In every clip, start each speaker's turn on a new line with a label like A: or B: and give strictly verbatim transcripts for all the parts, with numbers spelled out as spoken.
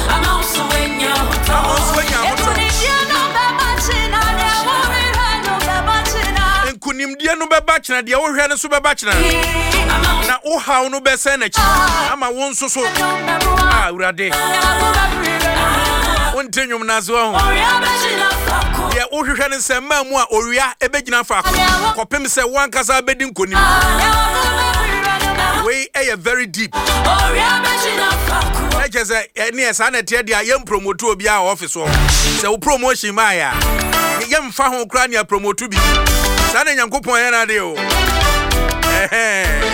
A: Nkunimdie no beba chena de wo hwe ne so beba chena na wo haw no be se na chi ama wo nso so ah urade wontenyum na zo ho ye wo hwe ne se ma mu a owia ebegina fa kopem se wankasa bedi nkonim we eh very deep I just say any esa na tie dia yem promote obi a office ho se wo promotion ma ya yem fa ho kra ne promote bi sa na nyankopon ya na de o eh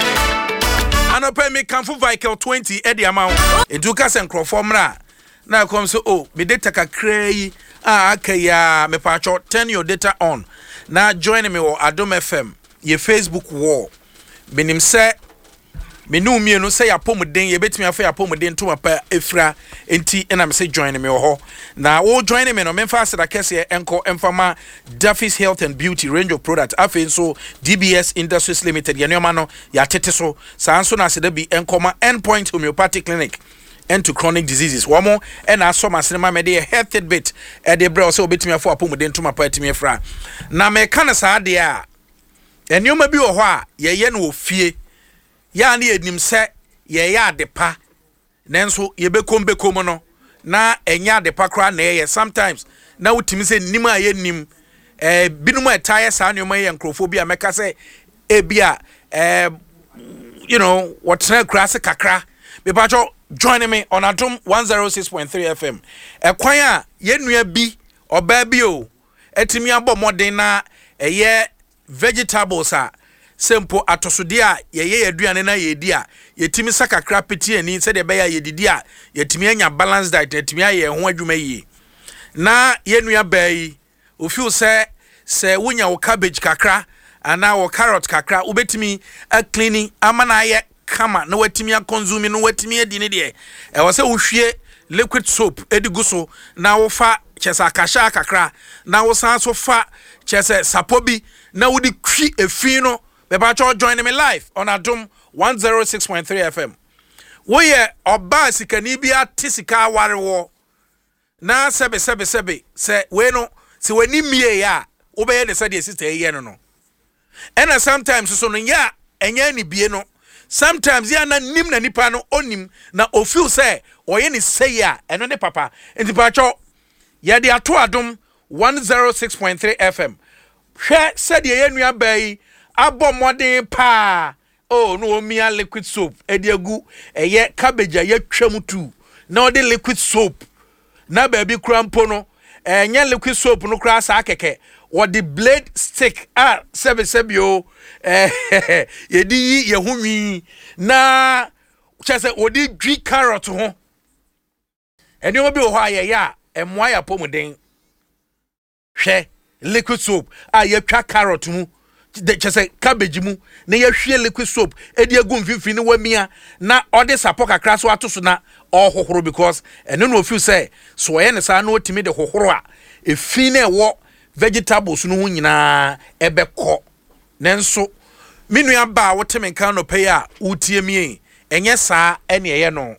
A: anopa me kamfo vehicle twenty e de ama ho eduka se nkrofo mra na come so oh me data kakra yi ah akaya me pa cho turn your data on na join me o Adom F M ye Facebook wall benim se me no me no say apomden ye betimi afa apomden to mapa efra enti na me say join me ho na wo join me no me fa aseda kese enko emfama Duffy's Health and Beauty range of products afa so D B S Industries Limited ye no ma no ya tete so sa nso na aseda bi enkoma Endpoint Homeopathic Clinic into chronic diseases womo and aso masinema me de health bit e de bre so betimi afa apomden to mapa etimi efra na me kana sa de a enioma bi wo ho a ye ye no ofie ya na enim se ye ya adepa nenso ye bekom bekom no na enya adepa kra na ye sometimes na utimi se nim a ye nim eh binum etaya sa na ye nkrofobia meka se ebia eh you know what na kra se kakra be pacho join me on Adom one oh six point three F M e kwan a ye nua bi oba bi o etimi abomodin na eye vegetables a sempo atosode a yeye aduane na yedi a yetimi sakakra peti ani se de be ya yedidi a yetimi anya balance diet yetimi aye ho adwuma yi na yenua bai ofiu se se wonya wo cabbage kakra ana wo carrot kakra ubetimi a cleaning amana ye kama na watimi a consume no watimi edi ne de e wo se wo hwie liquid soap edigu so na wo fa chesa kasha kakra na wo san so fa chese sapobi na wo di kwi efi no Bebacho join me live on Adom one oh six point three F M. We ye oba sikani bia tisika warewo. Na sebe sebe sebe se we no se wani mie ya obeye de sade sister ye no no. And sometimes so no ya enya ni bie no. Sometimes ya na nim na nipa no onim na ofeel say oye ni say ya eno ne papa. Enti bacho ye de ato Adom one oh six point three F M. Hwe said ye nua bai abo modern pa oh no mia liquid soap ediagu eye cabbage ya twam tu na ode liquid soap na ba bi krampo no enye liquid soap no kra sa keke ode blade stick ah sebe sebe o eh yedi ye hunwi na chese ode dwi carrot ho eni obi ho aye ya emwa ya pomuden hwe liquid soap ah ye twa carrot mu de chese cabbage mu na ye hwie liquid soap edi egu mfimfini wa mia na ode sapo kakra so atoso na ohohoro because eno no feel say so ye ne sa na otimi de hohoro a efi na ewo vegetables no ho nyina ebekọ nenso minu ya ba woteme kan no pay a utie mie enye saa ene ye no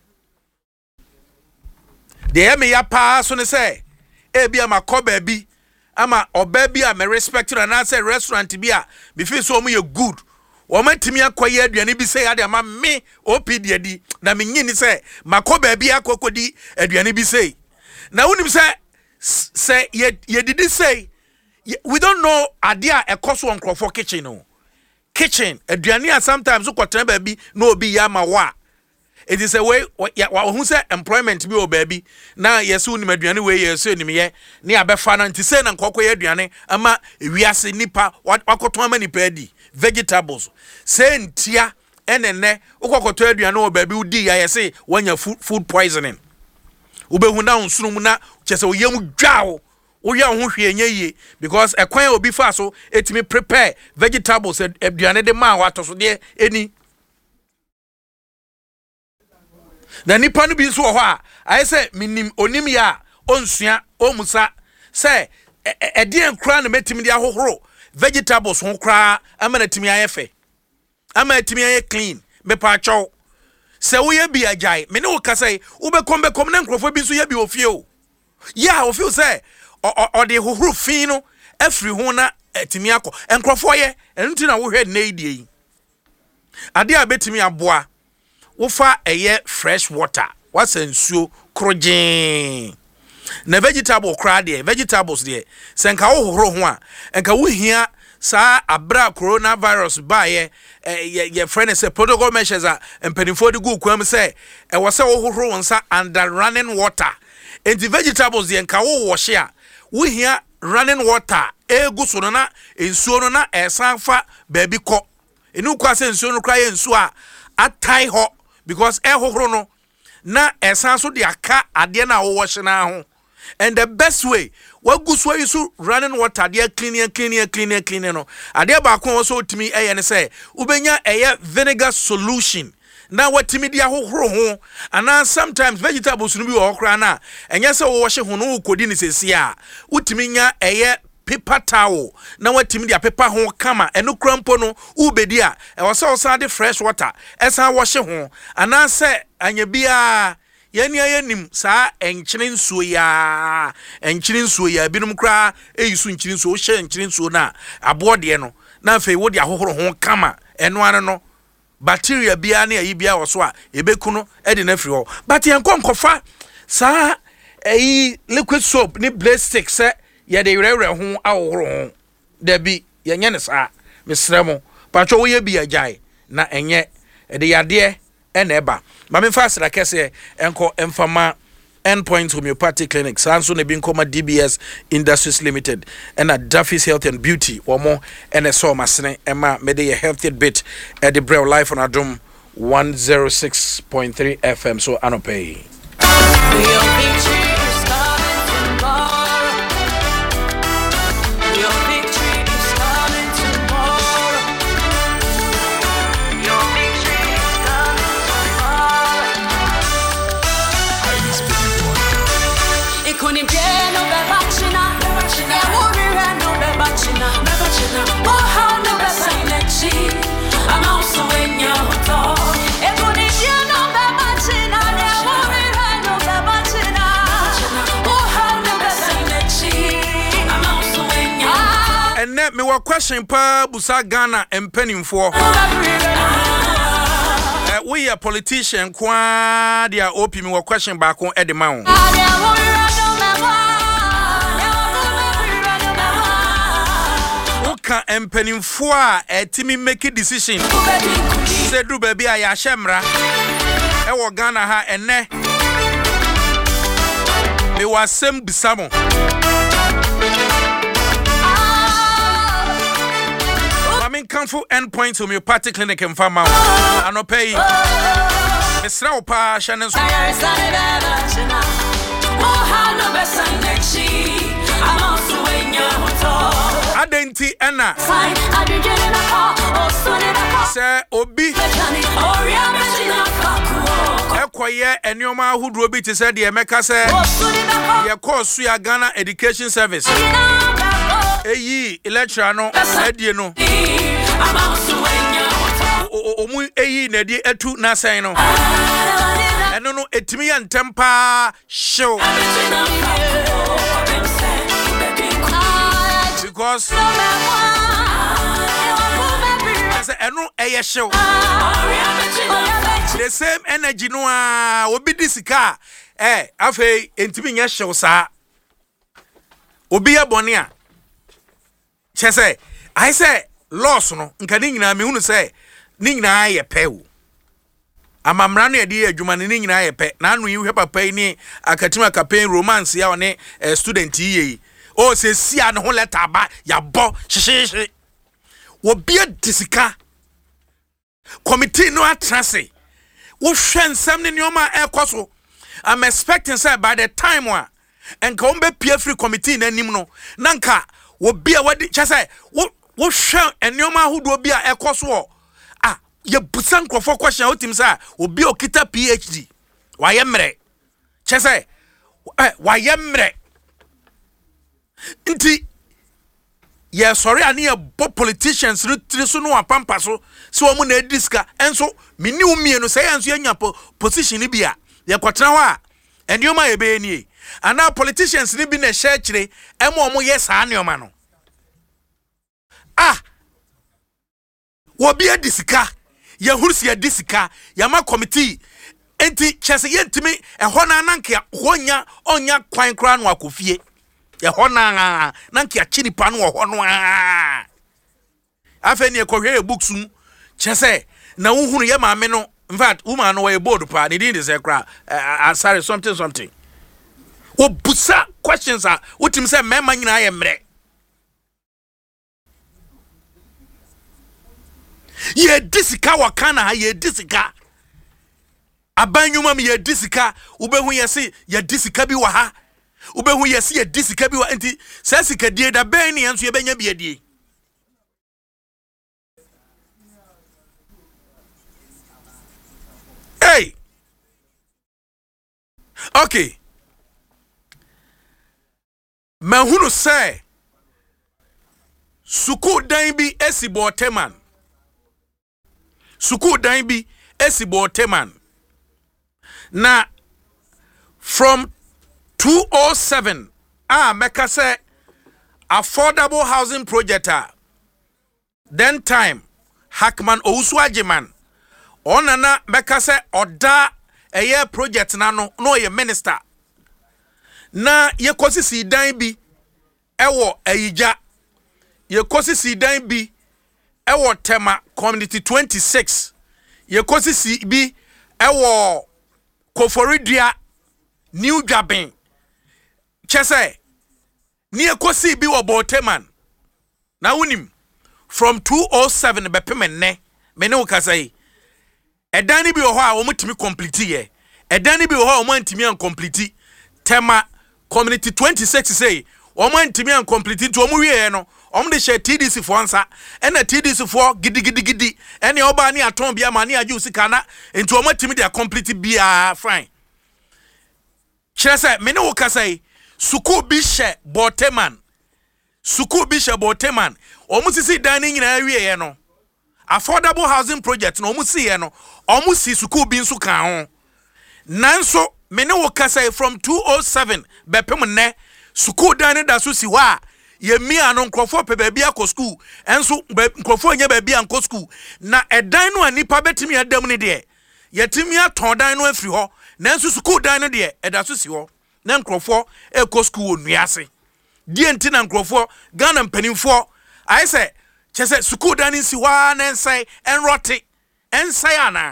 A: de ye me ya pa so ne say e bia makoba bi ama oba bi a me respect na na say restaurant bi a me feel so mo ye good o matimi akoye aduane bi say ade ama me opd adi na me nyini say makoba bi akokodi aduane bi say na wonim say say ye ye did say we don't know ade a ekoso onkrofo kitchen no kitchen aduane a sometimes ukotena ba bi no obi ya ma wa it is a way who say employment bi o baby na yesu ni aduane we yesu ni me ne abefa na nti say na nkokoye aduane ama ewiase nipa wakoto ama nipa adi vegetables say ntia enene ukokoto aduane o baby udi ya yese wanya food poisoning ubehu na nsunu na chese oyem dwawo oya ho hwe enye ye because ekwan obi fa so etimi prepare vegetables aduane de ma watoso de eni na nipa no bi nso ho a aye se minim onim ya onsua omusa se edien kra na metimi de ahohoro vegetables ho kra ama na timi ayefe ama timi aye clean me pa chaw se wo ye bi agyae me ne wo kasai wo be kom be kom na nkrofo bi so ye bi ofie o ya wo feel say o de hohuru fin no afri ho na etimi akọ nkrofo ye enti na wo hwe na idie yi ade a betimi aboa wo fa eye fresh water wasansuo krogin na vegetable kra de vegetables de senka wo hohoro ho a enka wo hia sa abra coronavirus ba ye ye friend say protocol measures a empanifo de go kwam say e wo say wo hohoro wonsa under running water enti vegetables de enka wo wash a wo hia running water egu so no na ensuo no na esanfa baby ko enu kwa say ensuo no kra ye ensuo a atai ho because e hohoro no na esan so de aka ade na wo wash na ho. And the best way, what goes where you so running water, dear cleaning, cleaning, cleaning, cleaning. No, I dear back also to me, and say, Ubenya a vinegar solution. Now, what to me, dear ho, and now sometimes vegetables will be all crana, and yes, I wash it who no could say, yeah, Utiminya a paper towel. Now, what to me, dear paper home kama, and no crumpono, ubedia, and was also the fresh water, as I wash it home, and I say, and you be a Yenya yenim sa enchine nsuo ya enchine nsuo ya binum kra eyisu enchine nsuo hye enchine nsuo na abode no na fe wo de ahohoro ho kama eno ane no bacteria bia na yi bia wo so a ebeku no e de na firi ho but yenkonkofa sa eyi liquid soap ni blade stick se ye de werewere ho ahohoro ho da bi yenye ne sa mesremo patcho wo ye bia jai na enye e de yade e na eba Mami fast la kese enko enfama Endpoint Homeopathy Clinic sanso ne bin koma D B S Industries Limited and at Duffy's Health and Beauty or more and a so masene emma made a healthy bit at the Braille Life on Adum one oh six point three F M so anopay. And let me wa question pa busa Ghana empanimfo. Uh, we a politician kwa dia opi me wa question back on edema. Ka empanimfo a etimi make decision. Say do baby a ya hemra. E wo Ghana ha enne. Me wasem bisamo. Mamin Kanfu Endpoint Homeopathy Clinic in Fama. Anopay. Mesra opa shanen so. Adenti ena se obi ekoye enioma ahudro bi te se de emeka se ye course ya Ghana Education Service eyi lecture no adie no omu eyi na die etu na sen no eno no etimi ya ntempa show because as eno eye show the same energy no a obi disika eh afei entimi nya show sa obi ya bone a che say I say loss no nka ni nyina me hunu say ni nyina ye pew amamra no edi adwuma ni nyina ye pe na anu yi hwe papa ni akatima campaign romance ya one student yi o se sia ne ho letter ba ya bo hyehyehye wo bia disika committee no atrase wo hwe nsam ne nyoma ekoso. I'm expecting say by the time wa enka wo be pia free committee na nim no nanka wo bia wadi che say wo wo hwe enyoma ahodo bia ekoso ah ye busan krofo question otim say wo bia okita P H D wa ye mre che say eh wa ye mre nti ye sorry ani ye bo politicians no tiri so no apampa so se wo mu na ediska enso meni umie no say enso anya position ni bia ye kwotena ho a endioma ye be ni ana politicians ni bi na share kire emo omo ye saa neoma no ah wo bi edisika ye hursi ye disika ya ma committee enti chese ye ntimi ehọ na nanka honya onya kwan kra no akofie ye ho na nanka chini pa no ho no a afa ni ekohwe books mu chese na uhunu ye maame no in fact woman no we board pa ni din de say kra sorry something something wo busa questions are utim say mema nyina ye mre ye disika wakana ye disika abanyuma me ye disika ubehu yesi ye disika bi wa ha ubehu yesi ye disika bi wa enti sasika die da ben ne enso ye benya bi adie hey okay mahunu say suku dan bi esibo teman suku dan bi esibo teman na from two oh seven ah meka say affordable housing project a then time Hackman Owusu-Agyeman onana meka say oda eye project na no no ye minister na ye kosi si dan bi ewo ayija ye kosi si dan bi ewo Tema community twenty-six ye kosi si bi ewo Koforidua New Jabin chese ni ye kosi bi wo Boteman na unim from two oh seven bepemen ne me ne ukasai edani bi wo ho a wo mutimi complete ye edani bi wo ho a wo mantimi an complete Tema community twenty-six say wo mantimi an complete to wo mu wie no om de share T D C for ansa ena T D C for gidi gidi gidi ene oba ni aton bia ma ni age usika na enti o matimi de complete bia fine chese me ne wo kasai suku bi she Boteman suku bi she Boteman o mu sisi dan ni nyina wie ye no affordable housing project no o mu si ye no o mu si suku bi nso kan ho nanso me ne wo kasai from two oh seven bepem ne suku dan ni da so si wa ye mi anu nkrofo pe baabi akọ school enso nkrofo nya baabi anko school na edan no anipa betimi adam ni de yetimi aton dan no afiri ho na enso school dan no de eda so si ho na nkrofo ekọ school onuase die nti na nkrofo Ghana mpanimfo ai se chese school dan ni si wa na ensai enrote ensai ana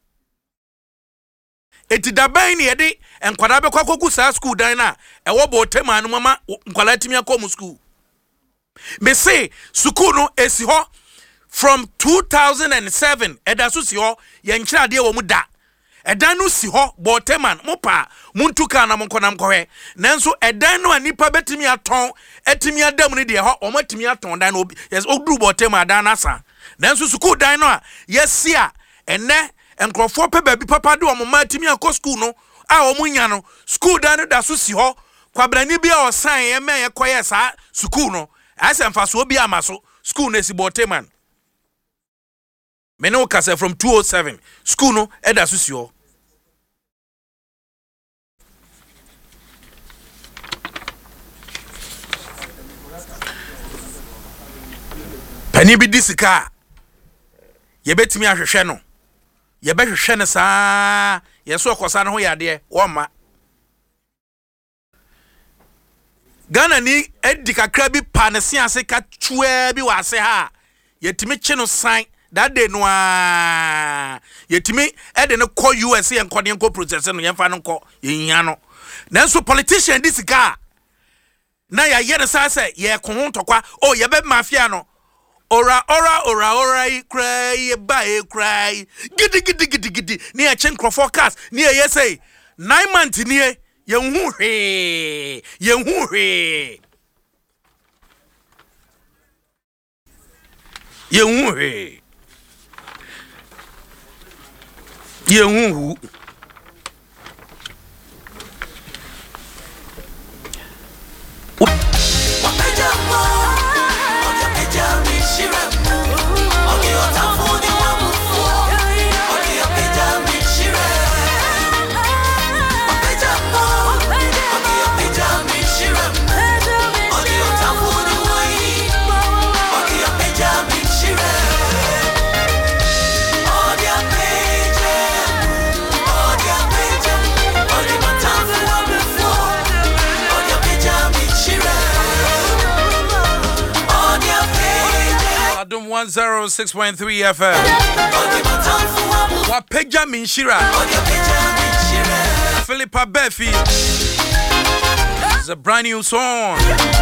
A: eti daban ni yede enkwada be kwakoku sa school dan na ewo Boteman no mama nkwala timi akọ school me say suku no esi ho from two thousand seven eda so si ho ye nkyira de wo mu da edan no si ho Boteman mo pa muntuka na monkonam kohwe nanso edan no anipa betimi aton etimi adam ni de ho o matimi aton dan no yes oduru Boteman dan nasa nanso suku dan no a yesi a ene enkrofo pe baabi papa de o matimi akọ school no a o munya no school dan no da so si ho kwabrani bia o san ye men ye koye sa school no asa mfaso obi amaso school no si Boteman me no kase from two oh seven school no eda so si ho pani bi disika ye betimi ahwehwe no ye behwehwe ne saa ye so okosa no ho yade wo ma Ghana ni edika krabi panese ase ka twaa bi wase ha yetimi chi no san that day no a yetimi ede ne call U S A enkode enko process no yemfa no nko yenya no nanso politician disika na ya ye ne sa se ye ko ho ntokwa o ye be mafia no ora ora ora ora i cry ba e cry gidi gidi gidi gidi ni a chen forecast ni e ye say nine months ni e yenhu hwe yenhu hwe yenhu hwe yenhu one oh six point three F M. Wapeja Minshira. Philippa Befi. It's a brand new song.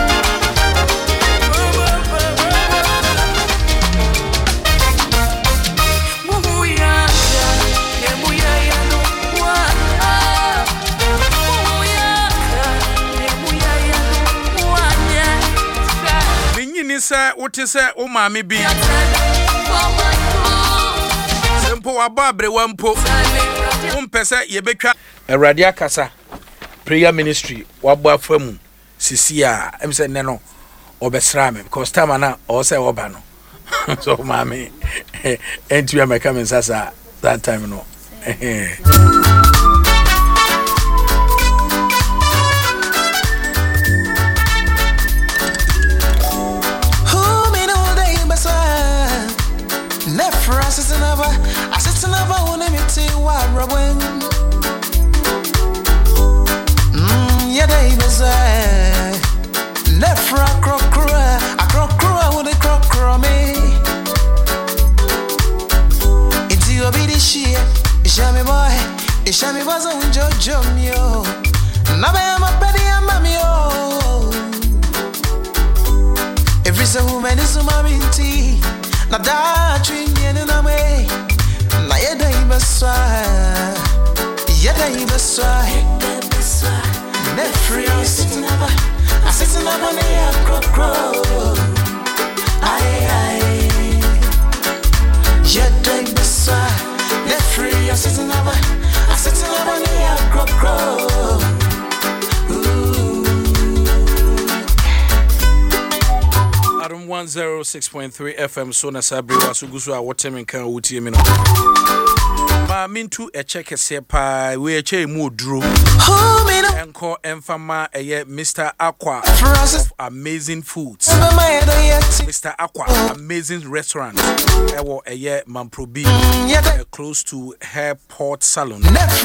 A: Say what you say, oh mammy be simple ababre one po um pesa ye betwa Eradia Kasa prayer ministry wabwa famu sisia em say neno obesra me because time na o say oba no so mammy enti we make am sasa that time no I sit never want me to what Robin. Mm, yeah, they was a nefra crocra, a crocra with a crocra me. It's you be the shit, it's me boy, it's me was on Jojo mio. Now I am a petty and mamio. Every so woman is a mommy tea. Na da dream yen na me na ye da ibeswa ye da ibeswa ne free sitting never I sitting never ne a crocro ai ai ye da ibeswa ne free sitting never I sitting never ne a crocro one oh six point three F M so na sabri wasugusu a wotemen kan wutie mi no ma mintu e check ese pa we eche mu oduro enko enfama eye Mister Aqua of Amazing Foods Mister Aqua Amazing Restaurant ewo eye Mamprobi close to Airport Salon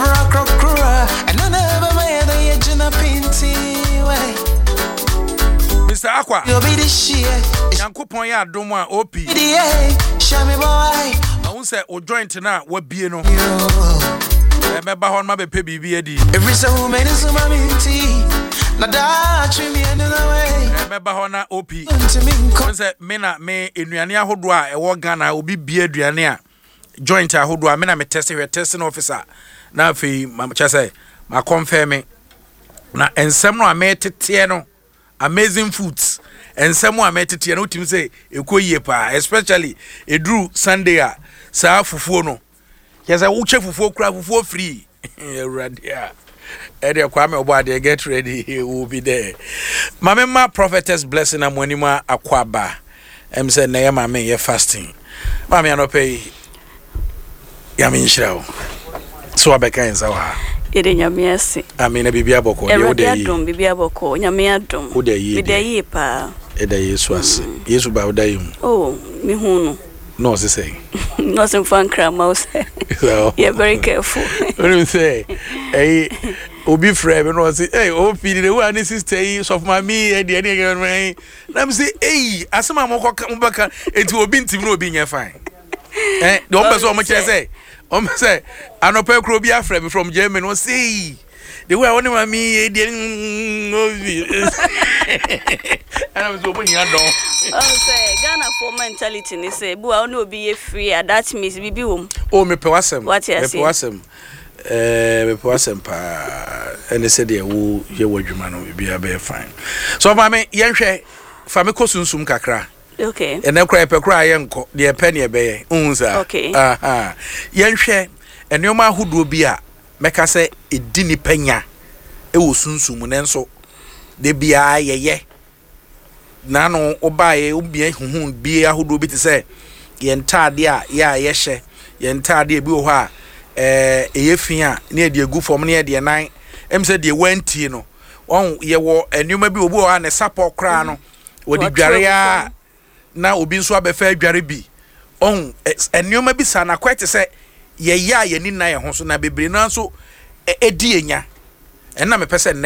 A: Mister Aqua, you be the shit. Yankopon ya adom a O P. Show me boy. I won't say o joint na we bie no. E me ba hon ma be pe bibi edi. Every so many so ma minti. Na da trim me na way. E me ba hon na O P. Won say me na me enuane ahodo a e wo Ghana obi bie aduane a joint ahodo a me na me test we testing officer. Na afi ma cha say ma confirm na ensem no a me tete no Amazing Foods and someone met it and utim say ekoye pa especially edru Sunday a sa fufuo no yes I wo che fufuo kra fufuo free radia e dey kwa me obo dey get ready he will be there mamema prophetess blessing amonima akwaba em say na ye mame ye fasting mame anope ya me nshirawo so abeka enza wa Ede nyame ase. Amina bibia boko de ode yi. Adom bibia boko nyame adom. Ode yi. Bide yi pa. Ede Yesu ase. Yesu ba oda yi mu. Oh, mi hunu. No se say. No se fan krama say. So. You're very careful. What do you say? Hey, obi frère me no say, hey, O P the one sister yi of my me e de e de me. Na me say, hey, asema mo ko mbaka enti obi ntim na obi nya fine. Eh, the one person mo kire say. Um say anope kro bia frame from Germany no say the way I want me e dey and I was open here don oh say Ghana for mentality ni say bu a no be free that means bibi wom oh me pe wasem me pe wasem eh me pe wasem pa and say dey wo ye wadwuma no bia be fine so ma me yenhwe fa me kosunsum kakra. Okay. And then cry per cry enko de penny ebe unza. Okay. Aha. Yenhwe enoma ahodo bia meka se edi ni panya e wo sunsum ne nso de bia yeye na no obaye obia huhun bia ahodo bi te se yentade a ya yehye yentade bi wo ha eh eyefi a na de egu fom na de nan em se de wanti no on ye wo enoma bi obo ha ne support kra no wo di dware a na obi nso abefa adware bi on enoma bi sa na kwete se ye ya ye ni na ye ho so na bebre na so edi enya enna me pese ne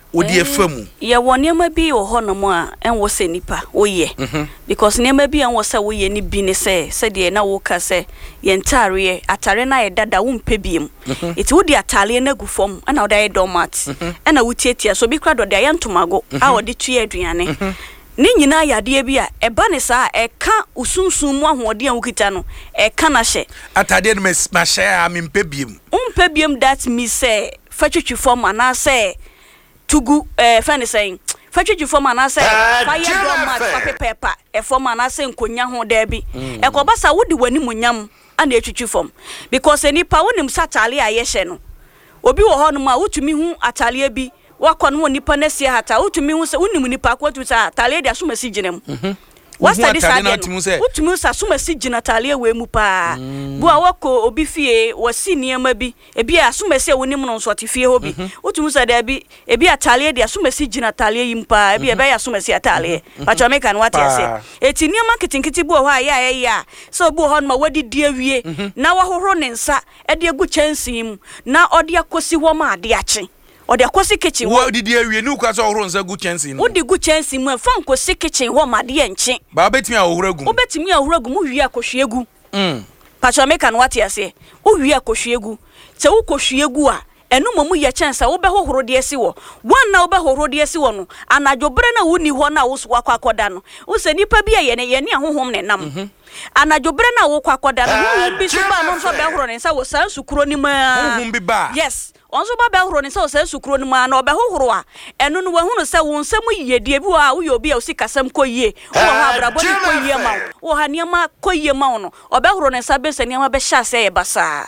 A: Odi efamu.
B: Ye woni ma bi wo ho no mo a en wo se nipa wo ye. Because ne ma bi en wo se wo ye ni bi ne se se de na wo ka se ye ntare atare na ye dada wo mpe biem. Iti wo di atale na gu fom ana wo da ye domat. Ana wo tietia so bi kra do da ye ntomago a wo de tue aduane. Ni nyina yade bi a eba ne sa e ka usunsun mu ahoɔden a wukita no e ka na hye.
A: Atade no ma hye a me mpe biem.
B: Umpe biem that me say fatwitwi fom ana say tugu eh fa ne say fatwitwi fom ana say fire domat fa pepa e fom ana say nkonya ho da bi e ko basa wodi wani munyam ana etwitwi fom because enipa wonim satale a ye hye no obi wo ho no ma wutumi hu atale bi wakɔ no nipa na sia hata wutumi hu se wonim nipa kwatu sa atale dia so masi ginem wasta di sa wutumi sa so masi gina atale we mu pa bu a wakɔ obi fie wasi niema bi ebi a so masi wonim no so te fie ho bi wutumi sa da bi ebi atale dia so masi gina atale yim pa ebi ebe ya so masi atale pacho meka no wate ase eti niema kitinkiti bu ho a ya ya ya so bu ho no wadi di awie na wahohoro ne nsa e de gu chansim na ode akosi ho ma ade ache ode akosi kitchen
A: wo didi awie ni ukwa so ohoro nsa gu chansi no
B: odi gu chansi mu fa nkosi kitchen ho ma de enche
A: ba betimi ahohoro gu
B: wo betimi ahohoro gu mu wi akohwe egu
A: mm
B: pacho meka no wate ase wo wi akohwe egu se wo kohwe egu a enu momu ye chansa wo be hohoro de esi wo wan na wo be hohoro de esi wo no anadwobre na woni ho na wo so akwakoda no wo se nipa bi ye ne ye ne ahohom ne nam anadwobre na wo kwakoda no wo bi so ba no so be hohoro ne sa wo san sukuro ni ma
A: ahohom bi ba
B: yes onzo ba be hohoro ne sa wo san sukuro ni ma na wo be hohoro a enu no wo hunu se wo nsam yiyedie bi wa wo ye obi a wo sikasam koyie wo ha brabo ni koyie ma wo ha niam koyie ma no wo be hohoro ne sa be se niam be sha se ye basa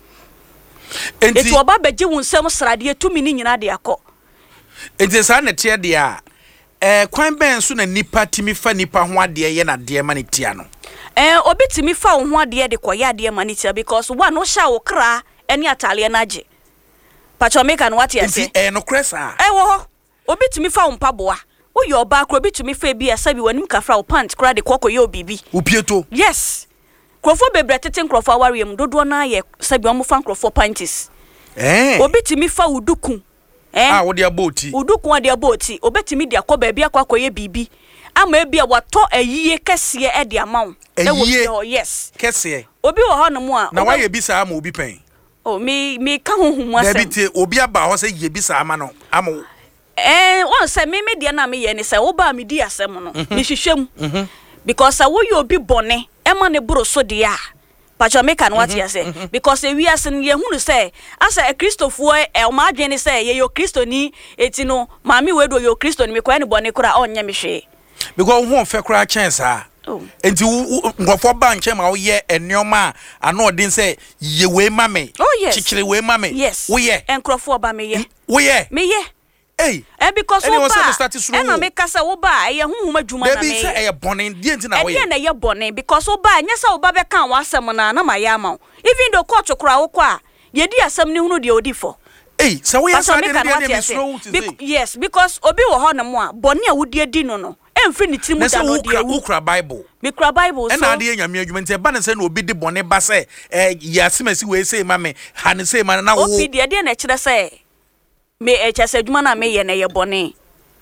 B: enti eti oba beje wo nsam srade tumi ni nyina de akọ
A: enti sa na tie de a eh kwan ben so na nipa timi fa nipa ho ade ye na de ma ne tia no
B: eh obi timi fa wo ho ade de koya ade ma ne tia because one no sha wo kra eni atale na age pacho meka no wate ase
A: eh no kresa
B: eh wo ho obi timi fa wo mpaboa wo ye oba kra obi timi fa bi asa bi wanim kafra wo pant kra de kokko ye obibi
A: wo pieto
B: yes krofo bebre tete krofo awariem dodo na ye sabi omo fa krofo panties
A: eh
B: obi timi fa wuduku eh
A: ah wo de aboti
B: wuduku wa de aboti obetimi de akọ bia akọ akoye bibi ama ebia wato ayie kese e de amawo
A: e
B: wo yes
A: kese
B: obi wo ho no mo a
A: na wa ye bi sa ama obi pen
B: o me me ka honhum asem
A: na bi te obi aba ho se ye bi sa ama no amo
B: eh won se me me de na me ye ne se wo ba me di asem no me hwehwem because wo ye obi bone e ma ne buro so de a pacho meka no what you say because we asen ye hunu say asa e Christopher e o ma adwene say ye yo Christoni eti no maami we do yo Christoni me kwa ne bone kura onye me hwe
A: because who fe kura chance ah enti ngofo ba nche ma wo ye enioma ana odin say ye we ma me chichire we ma me
B: yes
A: wo ye
B: enkrofo ba me ye
A: wo ye
B: me ye
A: hey
B: eh because wo ba
A: e
B: na me kasa wo ba ye honhum adwuma na me
A: baby say e bone die enti na wo ye
B: e na ye bone because wo ba nya sa wo ba be kan wa asem na na ma ya ma even though court kura wo kwa ye di asem ni hunu de odi fo
A: hey so we asade de de me slow to say
B: yes because obi wo ho na mo a bone a wo di adi no no emfri ni tiri mu da no de
A: wo kura bible
B: me kura bible so
A: e na de nyame adwuma enti e ba na say na obi di bone ba say eh yasemasi we say ma me ha ne say ma na wo
B: obi de de na kire say me echase adwuma na me ye na ye bone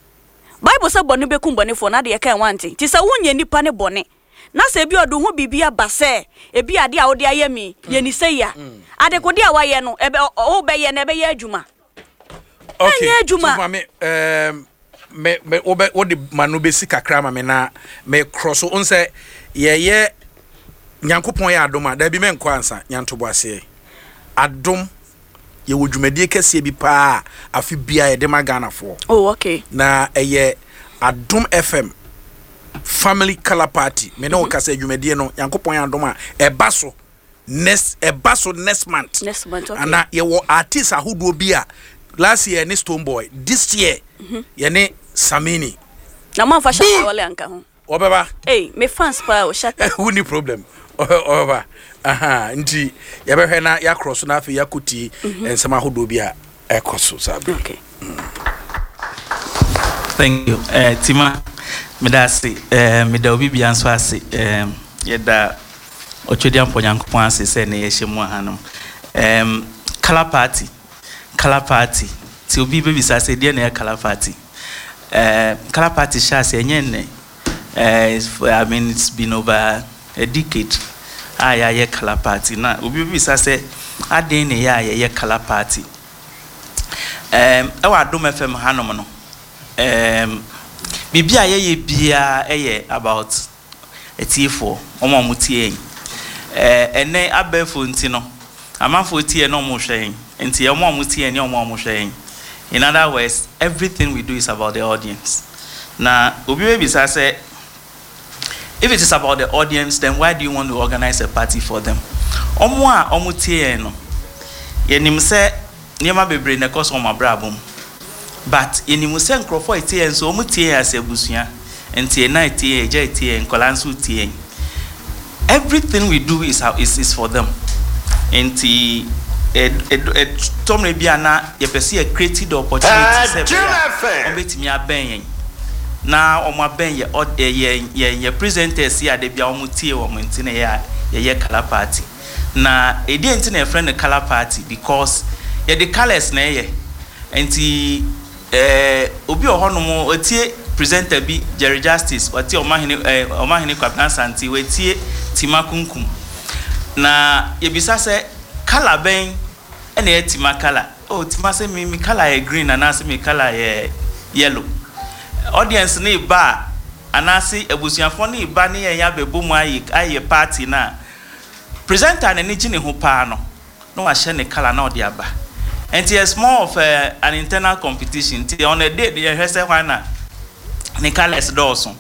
B: bible say bone be kum bone fo na de ye kan wanti ti say wonye nipa ne bone na say bi odo ho bibia ba say ebi ade a wo de ayami ye ni say ya ade ko de a wa ye no ebe o be ye na ebe ye adwuma
A: okay adwuma me um me me obe odi manu be sika krama me na me cross on say ye ye nyankopon ya adoma da bi me nko ansa nyantobo ase adom ye wodwumadie kese bi pa afi bia ye de magana fo
B: oh okay
A: na eye Adom F M Family Color Party me no kase dwumadie no nyankopon ya adoma e baso next e baso next month
B: next month okay
A: ana ye wo artist ahodo bi a last year ni Stone Boy this year
B: mm-hmm.
A: ye ne Samini
B: na man fa shaka wale anka ho
A: obeba
B: eh me fans pa o shaka
A: who ni problem obeba aha nti ye behwe na ya cross na afi yakuti ensema ahodo bi a ekoso sabe
B: okay
C: mm. Thank you eh Tima me da se eh me da obi bia nso ase eh ye da otwedi ampo nyankopon ase se ne ye hyemu hanom em color party color party ti nti obi be bisa say dey na color party eh color party sha say enye eh I mean it's been over a decade ah ya ye color party na obi be bisa say aden ne ya ye color party em e wa Adom F M hanom no em bibia ye ye bia eye about etifo omo mutie eh ene abefo nti no amafo tie no mo hwen nti ye omo mutie ne omo mo hwen. In other words, everything we do is about the audience. Now obi we bisa say if it is about the audience, then why do you want to organize a party for them? Omo a omo tie no ye nim say niema bebre na cause omo brabom. But enimu se nkrofo etie enso omo tie as ebusua enti na tie eja tie nkolanso tie. Everything we do is is, is for them. Enti e e tomre bia na ye pese e create the opportunity se be obetimi aben yen na omo aben ye ye ye ye presenters ya de bia omo tie omo enti na ye ye color party na e dey enti na friend the color party because ye the colors na ye enti eh obi ohonom otie presenter bi Jerry Justice wati omahene omahene Kwabena Santi wetie Timakunkum na ye bisa se color ben ene tima color oh tima se mi mi color e green and ase mi color e yellow audience ni ba anase ebusuafo ni ba ni ya bebo mu ayi ayi party na presenter na ni gine ho pa no no wa hye ne color na odi aba and it's more of uh, an internal competition ti on a day the hwese hwan na ne colors dawson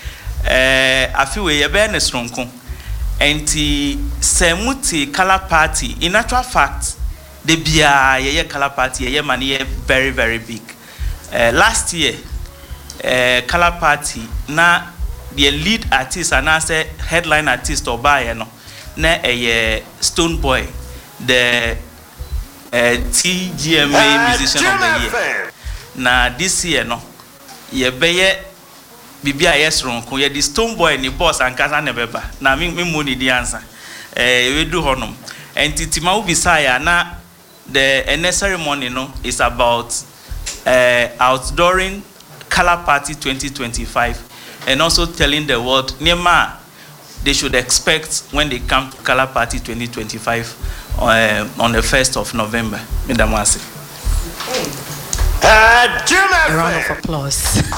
C: eh afi we ye be ne stronko enti semuti color party in actual fact the bia ye color party ye man ye very very big uh, last year uh, color party na the lead artist and as a headline artist or buy no na a Stone Boy the uh, T G M A musician of the year na this year no ye be bibia yesron ko ye di Stone Boy ni boss ankasa na beba na me me money di answer eh we do honom entitima ubisaya na the uh, ceremony no is about uh, outdooring color party twenty twenty-five and also telling the world nema they should expect when they come to color party twenty twenty-five uh, on the first of November. Madam Wasi.
D: A round of applause.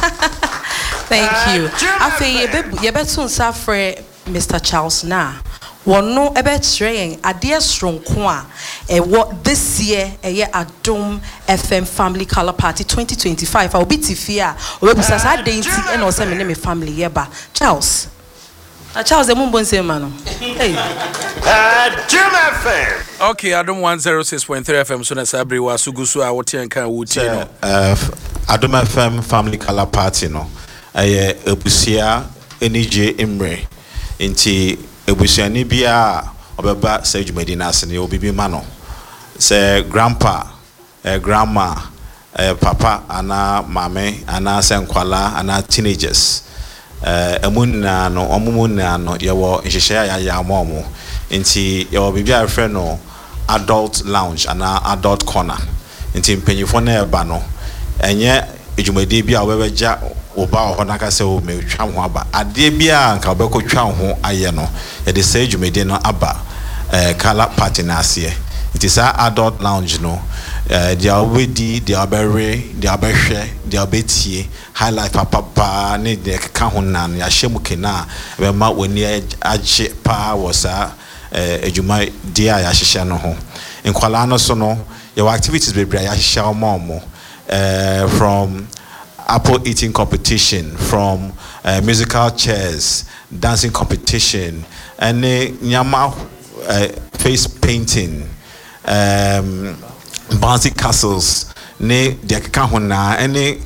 D: Thank you. After you better say Mister Charles na one no ebe train adia stronko a e what this year e Adom F M Family Color Party twenty twenty-five I will be tifia o be busa sa denti e na o say me me family ye ba Charles na Charles e mumbo nse ma no hey
A: Adom F M. Okay, Adom one oh six point three F M so na sabri wa sugusu a wote nkan wuti no
E: uh Adom F M Family Color Party no aye ebusia enije emre nti ebusia ni bia obeba say dwumadi na ase ne obibi ma no say grandpa eh, grandma eh, papa ana mame ana senkwala ana teenagers eh emunna no omumunna no yewo nhihye ya ya amomo nti yewo bibia refre no adult lounge ana adult corner nti mpanyifo na eba no enye edwumadi bia obebeja oba ho na ka se o me twa ho aba ade bia nka obekọ twa ho aye no e de say dwumadi no aba eh color party na ase it is our adult lounge no uh, they are already they are very they are very they are betie highlight papa pa ne de ka ho na ya hyemu kena be ma woni age pa wosa ejuma dia ya hihye no ho nkwala no so no your activities be bra ya hihye omo uh from apple eating competition, from uh, musical chairs, dancing competition, and nyama uh, face painting, um, bouncy castles, ne de kahuna, any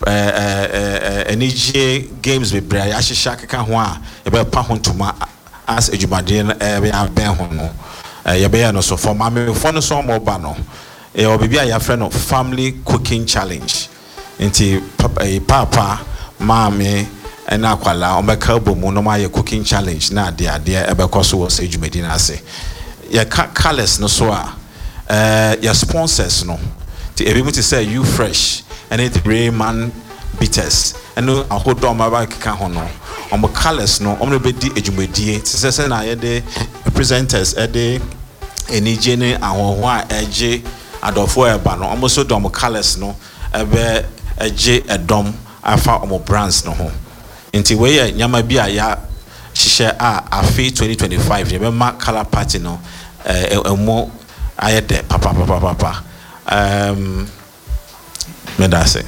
E: any games with Bray Ashisha Kahua, about Pahuntuma as a Jumadin, a Benhono, Yabeano, so for Mammy, for so more bano, it will be a friend of family cooking challenge. Inti papa, papa mami ena kwala ombeka bomu no ma ye cooking challenge na dia dia ebekọ so wo say dwumadi na ase ye colors no so a eh your sponsors no The able to say you fresh and it Rayman bitters. And no I hold on my back can hono. On my colors no on the bedi ejumedi. To say na the presenters at the any gene and one edge adofo eba no almost so dom colors no ebe edge a dom afa omo brands no ho. Inti we nyama bi a ya hihye a afi twenty twenty-five ye be ma color party no eh emo ayede papa papa papa um me da say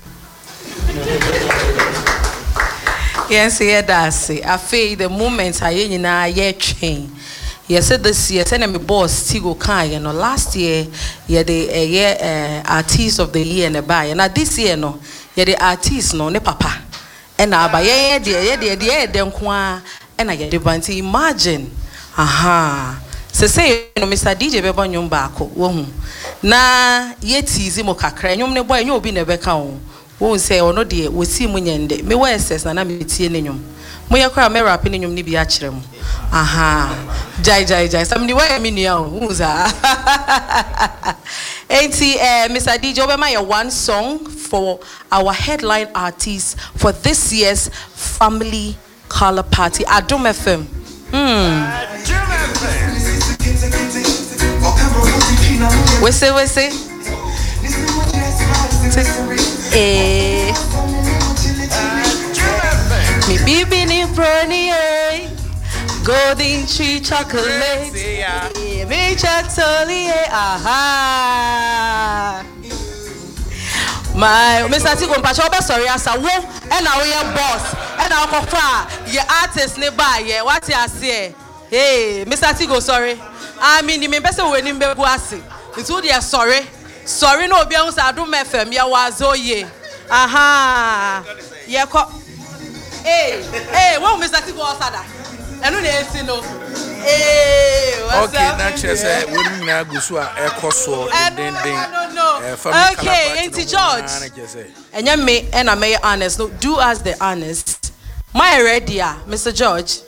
D: yes yeah that's it afi the moment aye nyina ye twen yes this year send me boss Tigo kan ye no last year ye the uh, year uh, artist of the year na buy na this year no ye the artist no ne papa and na ba ye de ye de de de nko a and ye de banti imagine aha se say no Mister D J be bo nyum baako wo hu na ye tizi mo kakra nyum ne boy nyum obi na be ka wo wo say ono de wo si mu nyende me wa ss na na me tie ne nyum mo ye kra me rap ne nyum ni bi a kire mo aha jai jai jai samni wa me nua wo za enti eh Mister D J obema your one song for our headline artist for this year's family color party Adom F M. Hmm. We say we say. Eh. Me bibi ni brownie, golden tree chocolate. Me chatoli, aha. My Mister Tigo mpacho be sorry asa wo e na wo ye boss e na okofa ye artist ne ba ye what you say hey Mister Tigo sorry I mean me pese we ni mbebu ase nti dey sorry sorry no obi an sa Adom F M ye wazo ye aha ye ko hey hey wo Mister Tigo osada enu na esi no eh
A: okay na chese we ni na gusu a ekoso den den
D: okay enti George enye me and I may honest no do us the honest my ready ah Mister George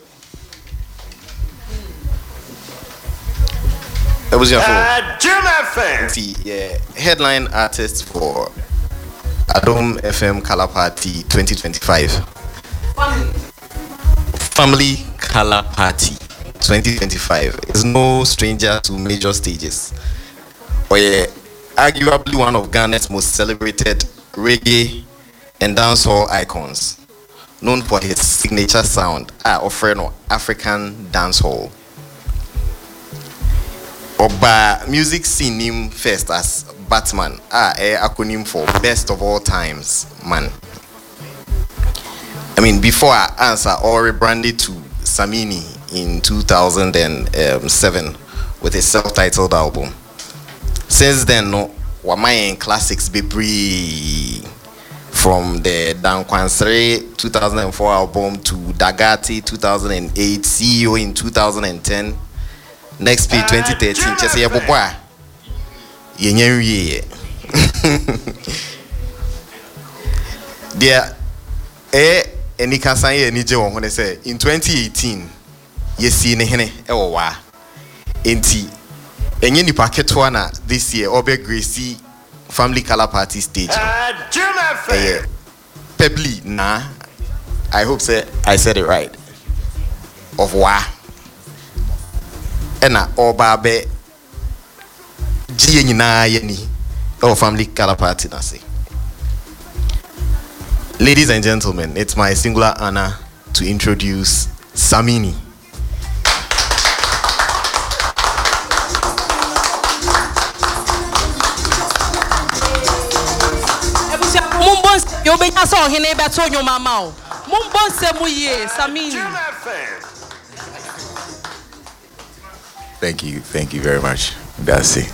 F: it was your phone Jim F M yeah headline artist for Adom F M Color Party twenty twenty-five family family Color Party twenty twenty-five is no stranger to major stages. Oh yeah, arguably one of Ghana's most celebrated reggae and dancehall icons, known for his signature sound, ah, offering African dancehall. Oba music scene him first as Batman, ah, a acronym for best of all times, man. I mean, before I answer, or rebranded to Samini in two thousand seven with a self-titled album. Since then, no, Wamayan classics be free from the Dan Kwansere two thousand four album to Dagati two thousand eight, C E O in two thousand ten, Next P twenty thirteen. Just say boy, yenye there, eh, any cancer any job when they say in twenty eighteen. Yes, see, nehene ewo wa. Enti, enye ni paketwa na this year Obe Gracie Family Color Party stage. Eh, Pebly na. I hope say I said it right. Of wa. Ena oba be jiye nyina ye ni. Oh, Family Color Party na say. Ladies and gentlemen, it's my singular honor to introduce Samini.
D: You be so hine beto your mama. Mumbon se muye Samini.
G: Thank you, thank you very much. That's it.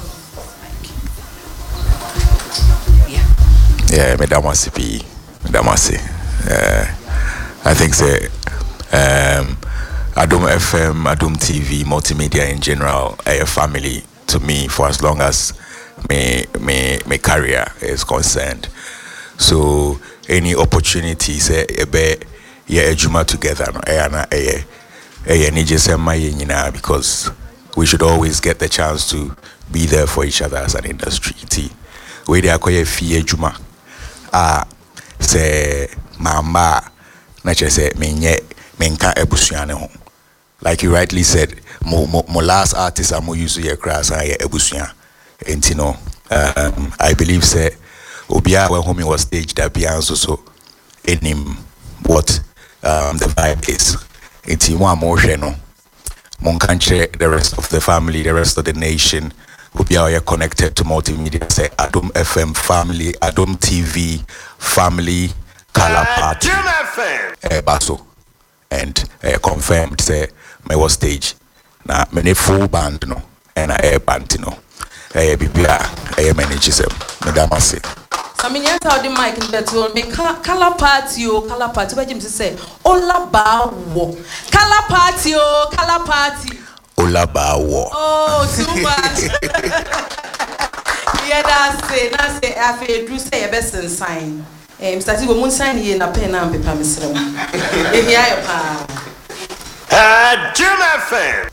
G: Yeah. Yeah, Madam C P, Madam C. Uh, I think say um, Adom F M, Adom T V, multimedia in general, a family to me for as long as my my my career is concerned. So any opportunity say ebe yeah ejuma together no eh na eh eh ni just my because we should always get the chance to be there for each other as an industry. we dey akoye fie adwuma a se mama na che se menye menka ebusua ne ho. Like you rightly said, mo mo, mo last artist am use your class and your ebusua. And you know, um, I believe say Obia when homie was staged that Beyonce so in him what um, the vibe is. It's one more no. Mon country, the rest of the family, the rest of the nation. Obia are connected to multimedia. Say Adom F M family, Adom T V family, Color Party, uh, Basso, and uh, confirmed say my was stage. Na many full band no, and a air band no. Eh, bibia, eh, manage them. Madam Ase.
D: I mean, yes, how the mic in that will make color party, oh, color party. What Jim say? Ola ba wo. Color party, oh, color party.
G: Ola ba wo.
D: Oh, too much. Yeah, that's it. That's it. I feel you say a best sign. Eh, Mister Tigo, moon sign here na pen and paper, Mister If you are pa.
H: Ah, Jim F M.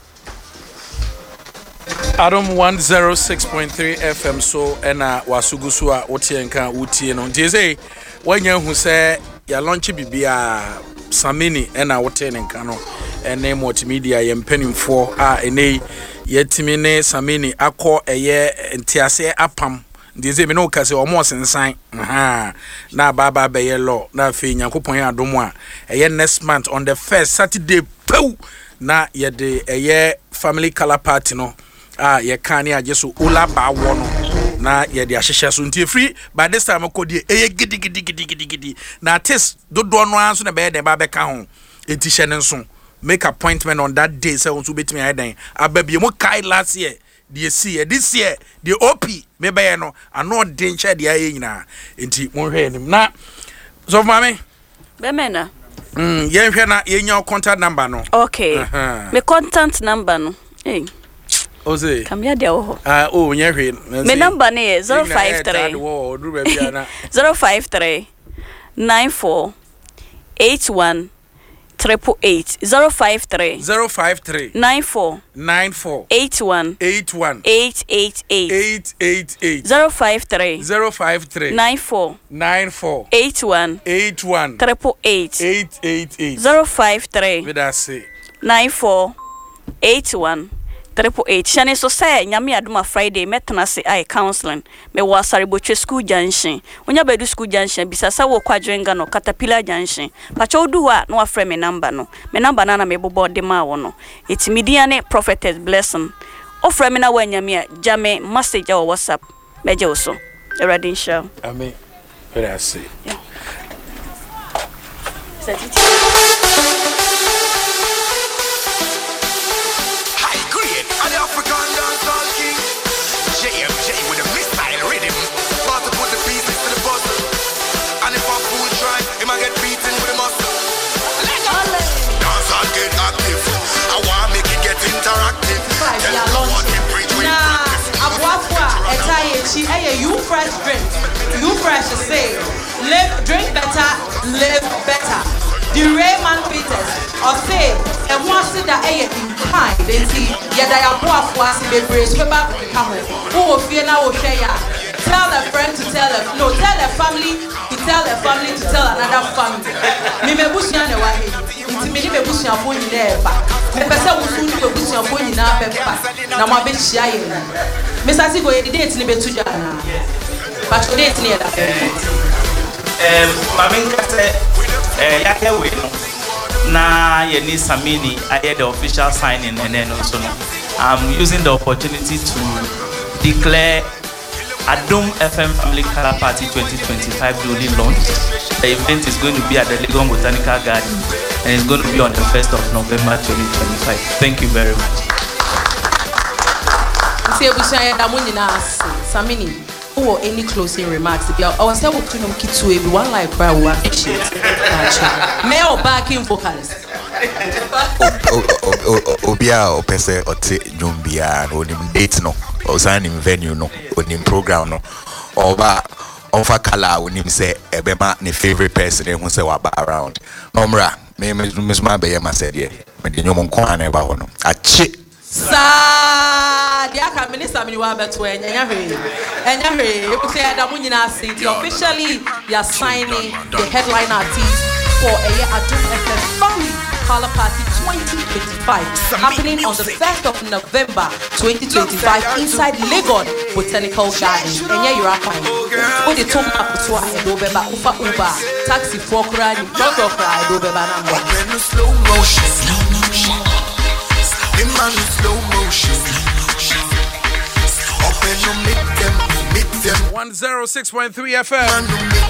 A: Adam one oh six point three F M so ena wasugusu a wotie nka wotie no ntie say wanya hu say ya launch bibia Samini ena wotie nka no ene multimedia ye mpanimfo a ene yetimi ne Samini akọ eye ntiase apam ntie say me no ka say omo sensan ha na baba be ye law na fe Nyankopon ya adomo a eye next month on the first Saturday pew na ye de eye family color party no ah ye kan ya jesu ola ba wo no na ye de ahyehyɛ so ntie free by this time ko de eye gidi gidi gidi gidi gidi na test dodo no anso na be de ba be ka ho enti hye ne nso make appointment on that day say on so betimi adan ababie mo kai last year the see this year the O P me be no ano de nche de aye nyina enti mo hwe nim na so mama
B: be me na
A: mm ye hwe na ye nya contact number no
B: okay uh -huh. Me contact number no eh
A: Ose.
B: Come here, dear.
A: Ah, oh, nyehwe.
B: My number is zero five three zero five three nine four eight one triple eight zero five three
A: zero five three
B: nine four
A: nine four
B: eight one
A: eight one
B: eight eight eight
A: eight eight eight
B: zero five three
A: zero five three
B: nine four
A: nine four
B: eight one
A: eight one
B: triple eight
A: eight eight eight
B: zero five three
A: with that say
B: nine four eight one triple eight. Shani so say nyame aduma Friday metena se ai counseling me wasare boche school junction onya bedu school junction bisasa wo kwadwenga no Caterpillar junction pacha odu a no afre me number no me number na na me bobo de ma wo no etimidia ne prophetess blessing ofre me na wa nyame jame message or WhatsApp meje wo so eradi show
A: amen what I say
B: yeah
H: The African dancehall king, J M J with a missile rhythm, about to put the pieces to the puzzle. And if a fool try, he might get beaten with a muscle. Dancehall get active, I want make it get interactive. Tell them what we preach, we practice.
D: Abuafua, etayechi, eye you fresh drink, you fresh say, live, drink better, live better. The Raymond Peters, or say, and once that aye in kind, then see, yet I am off was in the brace, we back to come. Who will fear now, share. Tell a friend to tell a no, tell a family to tell a family to tell another family. Me me bush yana wahi, inti me me bush ya phone never. Me pesa wusu ni me bush ya phone na pepa. Na ma be shia ye. Me sa si go e date ni be tuja na. But go date ni e da.
C: Um, Maminka said, eh, yake we no. Na ye ni Samini, I had the official signing and then also no. I'm using the opportunity to declare Adom F M Family Color Party twenty twenty-five duly launched. The event is going to be at the Legon Botanical Garden and it's going to be on the first of November twenty twenty-five. Thank you very much.
D: Samini, or any closing remarks? I was able to know Kitsu, one like cry, one shit. Male backing vocalist.
G: Obia or Pese or Jumbia or date no or signing venue no or program no or ba offer color when him say Ebema the favorite person who say what around. Nomra, me Miss Mabeyama said, yeah, but the Yomon Kwan about no. A chick.
D: Sad. dia ka minister me wa beto enya hwe enya hwe e say da mo nyina say officially they are signing the headline artist for a Adum F M Family Color Party twenty twenty-five happening on the first of November twenty twenty-five inside Lagos Botanical Gardens. Enya yura fine. When the tom up to a do beba ufa uba taxi for kra ni don't cry do beba number.
H: Slow motion, slow motion. In slow motion. Open your mid tempo, mid tempo.
A: one oh six point three F M.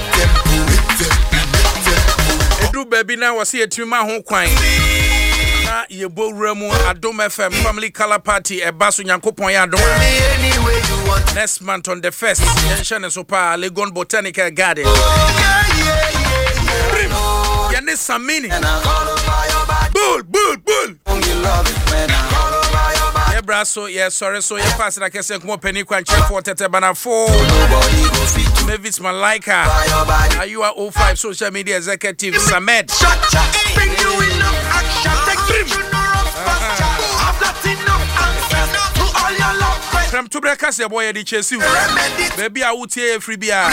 A: Edu baby na wasi etuma ho kwan. Na yebo wuramu Adom F M Family Color Party e baso Nyankopon ya Adom. Next month on the first, Yenshane Sopa Legon Botanical Garden. Yane Samini. Bull, bull, bull. Yeah, brasso, yeah, sorry, so yeah, pass it. I can say, come on, penny, quite check for Tete Bana four. Maybe it's Malika. Are you are oh five social media executive, Samed? From Tubreka, say, boy, the chase you. Baby, I would say free beer.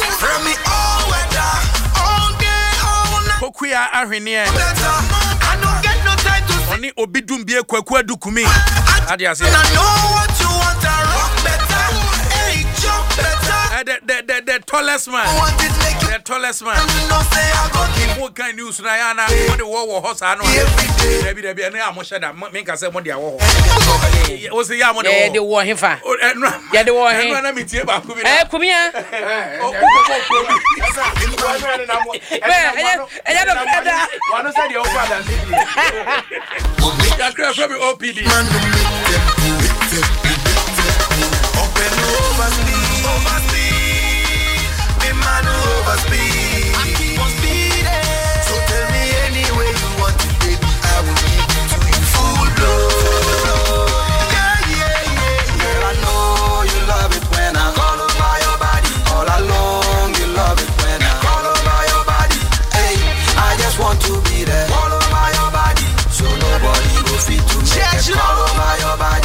A: Pokuya Arenia. Only Obidum be a Kwakwa Dukumi. Adias. I know what you want, a rock better. Hey, jump better. The, the, the, the tallest man. The tallest man. What kind of news, Rayana? What the war horse? I know. Maybe there be an Amosha that make us say, what they are. Was the Yamon? Yeah, the war him. Yeah, the war him. I'm here. Eh, come here. One side your father. O P D.